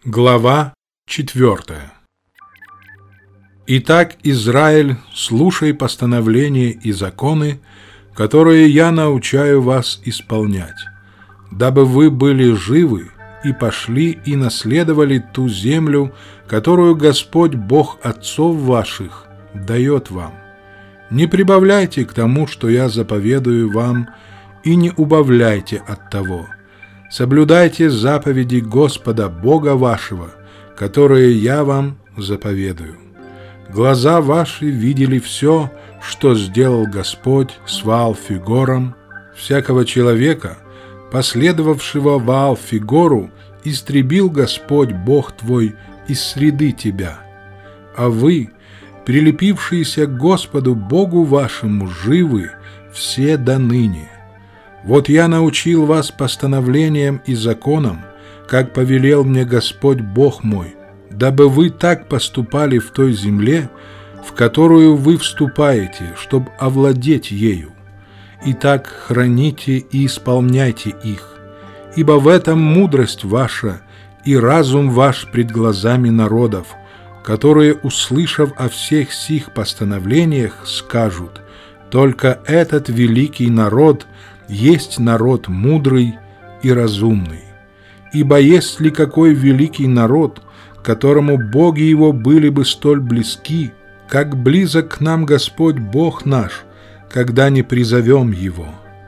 Глава 4. Итак, Израиль, слушай постановления и законы, которые я научаю вас исполнять, дабы вы были живы и пошли и наследовали ту землю, которую Господь Бог отцов ваших дает вам. Не прибавляйте к тому, что я заповедую вам, и не убавляйте от того. Соблюдайте заповеди Господа Бога вашего, которые я вам заповедую. Глаза ваши видели все, что сделал Господь с Ваал-Фигором. Всякого человека, последовавшего Ваал-Фигору, истребил Господь Бог твой из среды тебя. А вы, прилепившиеся к Господу Богу вашему, живы все до ныне. Вот я научил вас постановлениям и законам, как повелел мне Господь Бог мой, дабы вы так поступали в той земле, в которую вы вступаете, чтобы овладеть ею. Итак, храните и исполняйте их, ибо в этом мудрость ваша и разум ваш пред глазами народов, которые, услышав о всех сих постановлениях, скажут: только этот великий народ есть народ мудрый и разумный. Ибо есть ли какой великий народ, которому боги его были бы столь близки, как близок к нам Господь Бог наш, когда не призовем Его?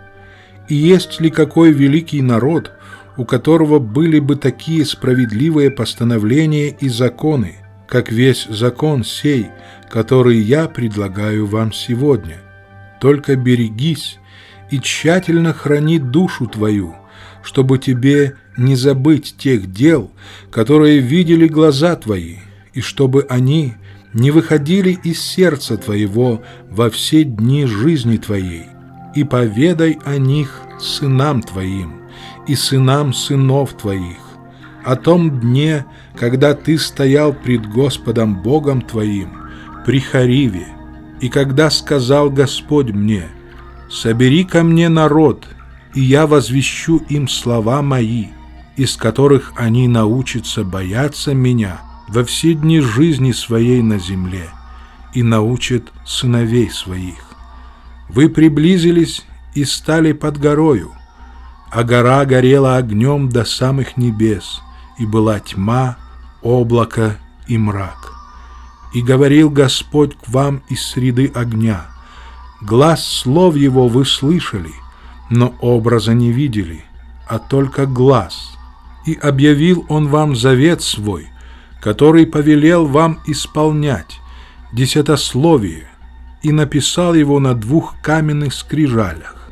И есть ли какой великий народ, у которого были бы такие справедливые постановления и законы, как весь закон сей, который я предлагаю вам сегодня? Только берегись и тщательно храни душу твою, чтобы тебе не забыть тех дел, которые видели глаза твои, и чтобы они не выходили из сердца твоего во все дни жизни твоей. И поведай о них сынам твоим и сынам сынов твоих, о том дне, когда ты стоял пред Господом Богом твоим при Хориве, и когда сказал Господь мне: «Собери ко мне народ, и я возвещу им слова мои, из которых они научатся бояться меня во все дни жизни своей на земле, и научат сыновей своих». Вы приблизились и стали под горою, а гора горела огнем до самых небес, и была тьма, облако и мрак. И говорил Господь к вам из среды огня. Глас слов Его вы слышали, но образа не видели, а только глас. И объявил Он вам завет свой, который повелел вам исполнять, десятословие, и написал его на 2 каменных скрижалях.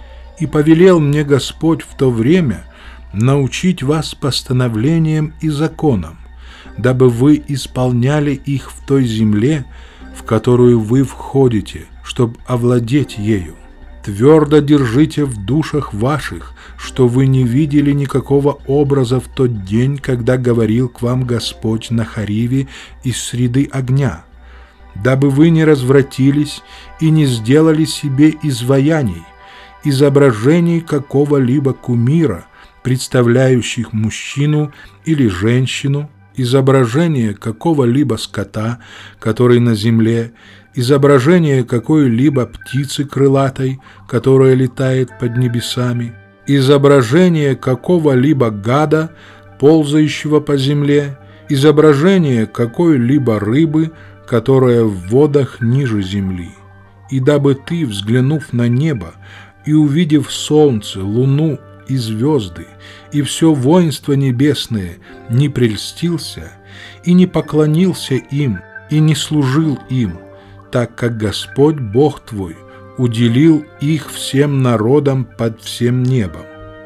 И повелел мне Господь в то время научить вас постановлениям и законам, дабы вы исполняли их в той земле, в которую вы входите, чтобы овладеть ею. Твердо держите в душах ваших, что вы не видели никакого образа в тот день, когда говорил к вам Господь на Хориве из среды огня, дабы вы не развратились и не сделали себе изваяний, изображений какого-либо кумира, представляющих мужчину или женщину, изображение какого-либо скота, который на земле, изображение какой-либо птицы крылатой, которая летает под небесами, изображение какого-либо гада, ползающего по земле, изображение какой-либо рыбы, которая в водах ниже земли. И дабы ты, взглянув на небо и увидев солнце, луну и звезды, и все воинство небесное, не прельстился и не поклонился им, и не служил им, так как Господь Бог твой уделил их всем народам под всем небом.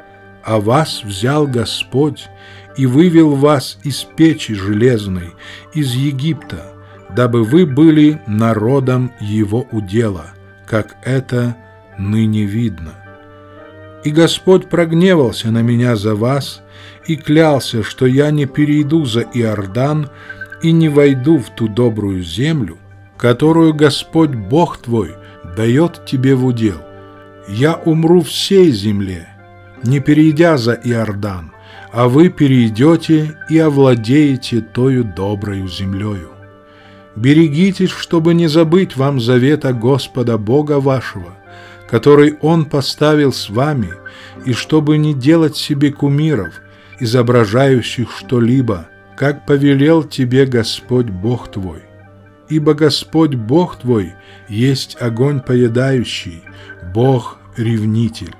А вас взял Господь и вывел вас из печи железной, из Египта, дабы вы были народом Его удела, как это ныне видно. И Господь прогневался на меня за вас и клялся, что я не перейду за Иордан и не войду в ту добрую землю, которую Господь Бог твой дает тебе в удел. Я умру в сей земле, не перейдя за Иордан, а вы перейдете и овладеете тою доброю землею. Берегитесь, чтобы не забыть вам завета Господа Бога вашего, который Он поставил с вами, и чтобы не делать себе кумиров, изображающих что-либо, как повелел тебе Господь Бог твой. Ибо Господь Бог твой есть огонь поедающий, Бог-ревнитель.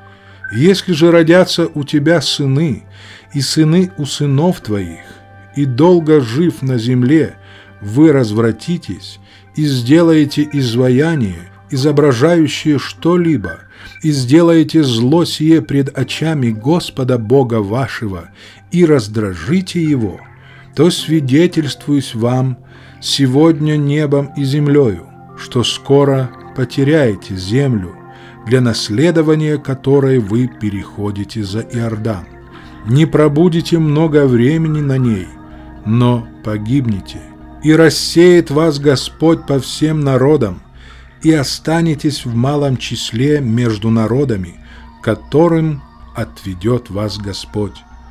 Если же родятся у тебя сыны, и сыны у сынов твоих, и долго жив на земле, вы развратитесь и сделаете изваяние, изображающее что-либо, и сделаете зло сие пред очами Господа Бога вашего, и раздражите Его, то свидетельствуюсь вам сегодня небом и землею, что скоро потеряете землю, для наследования которой вы переходите за Иордан. Не пробудете много времени на ней, но погибнете, и рассеет вас Господь по всем народам, и останетесь в малом числе между народами, которым отведет вас Господь.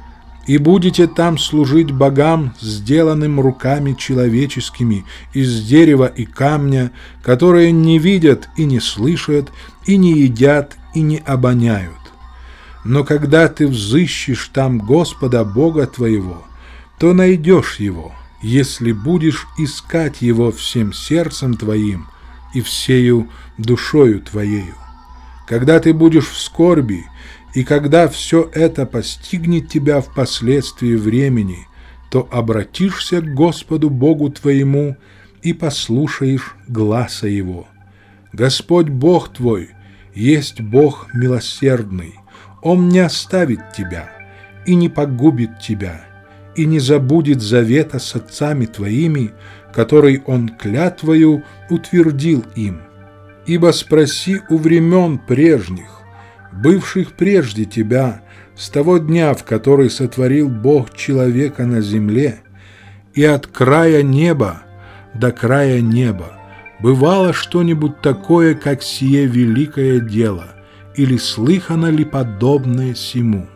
И будете там служить богам, сделанным руками человеческими, из дерева и камня, которые не видят и не слышат, и не едят, и не обоняют. Но когда ты взыщешь там Господа Бога твоего, то найдешь Его, если будешь искать Его всем сердцем твоим и всею душою твоею. Когда ты будешь в скорби, и когда все это постигнет тебя впоследствии времени, то обратишься к Господу Богу твоему и послушаешь гласа Его. Господь Бог твой есть Бог милосердный, Он не оставит тебя и не погубит тебя, и не забудет завета с отцами твоими, который Он клятвою утвердил им. Ибо спроси у времен прежних, бывших прежде тебя, с того дня, в который сотворил Бог человека на земле, и от края неба до края неба, бывало что-нибудь такое, как сие великое дело, или слыхано ли подобное сему?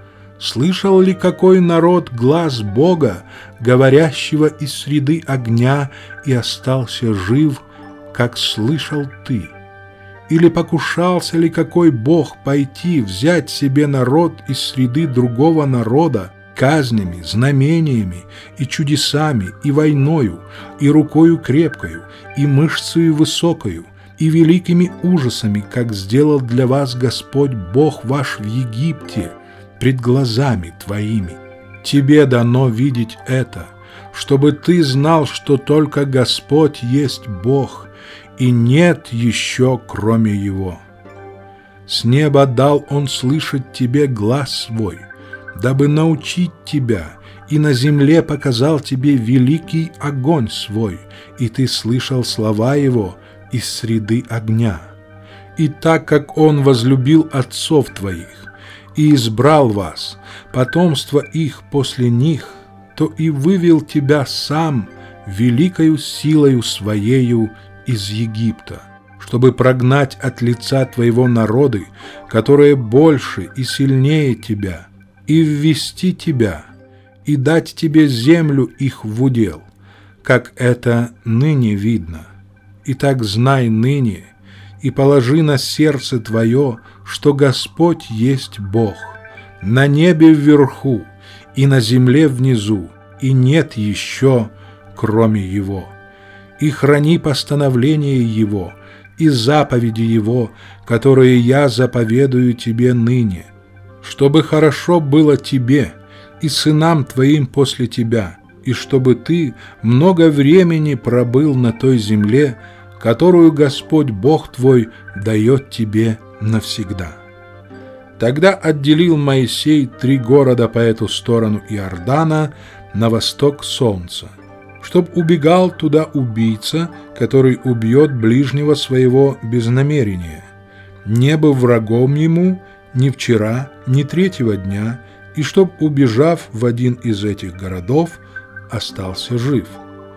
Слышал ли какой народ глас Бога, говорящего из среды огня, и остался жив, как слышал ты? Или покушался ли какой Бог пойти взять себе народ из среды другого народа казнями, знамениями и чудесами, и войною, и рукою крепкою, и мышцею высокою, и великими ужасами, как сделал для вас Господь Бог ваш в Египте пред глазами твоими? Тебе дано видеть это, чтобы ты знал, что только Господь есть Бог, и нет еще кроме Его. С неба дал Он слышать тебе глас свой, дабы научить тебя, и на земле показал тебе великий огонь свой, и ты слышал слова Его из среды огня. И так как Он возлюбил отцов твоих и избрал вас, потомство их после них, то и вывел тебя сам великою силою Своею из Египта, чтобы прогнать от лица твоего народы, которые больше и сильнее тебя, и ввести тебя, и дать тебе землю их в удел, как это ныне видно. Итак, знай ныне и положи на сердце твое, что Господь есть Бог, на небе вверху и на земле внизу, и нет еще кроме Его. И храни постановления Его и заповеди Его, которые я заповедую тебе ныне, чтобы хорошо было тебе и сынам твоим после тебя, и чтобы ты много времени пробыл на той земле, которую Господь Бог твой дает тебе навсегда. Тогда отделил Моисей 3 города по эту сторону Иордана на восток солнца, чтоб убегал туда убийца, который убьет ближнего своего без намерения, не был врагом ему ни вчера, ни 3-го дня, и чтоб, убежав в один из этих городов, остался жив.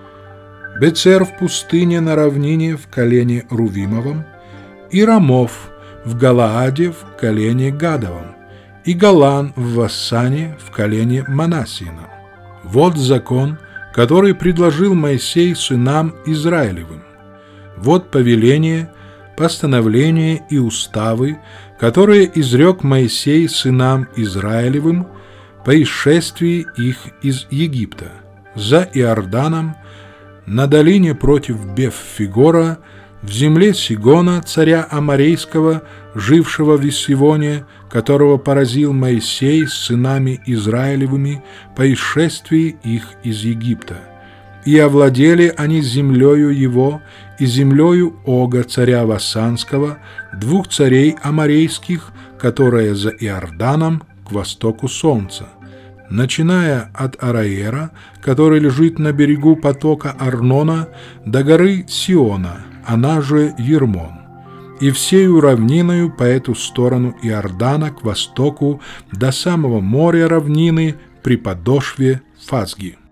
Бецер в пустыне на равнине в колене Рувимовом, и Рамов в Галааде в колене Гадовом, и Голан в Вассане в колене Манассиином. Вот закон, который предложил Моисей сынам Израилевым. Вот повеления, постановления и уставы, которые изрек Моисей сынам Израилевым по исшествии их из Египта, за Иорданом, на долине против Беф-Фигора, в земле Сигона, царя Аморейского, жившего в Виссивоне, которого поразил Моисей с сынами Израилевыми по исшествии их из Египта. И овладели они землею его и землею Ога, царя Вассанского, двух царей аморейских, которые за Иорданом к востоку солнца, начиная от Араера, который лежит на берегу потока Арнона, до горы Сиона, она же Ермон, и всею равниною по эту сторону Иордана к востоку до самого моря равнины при подошве Фазги.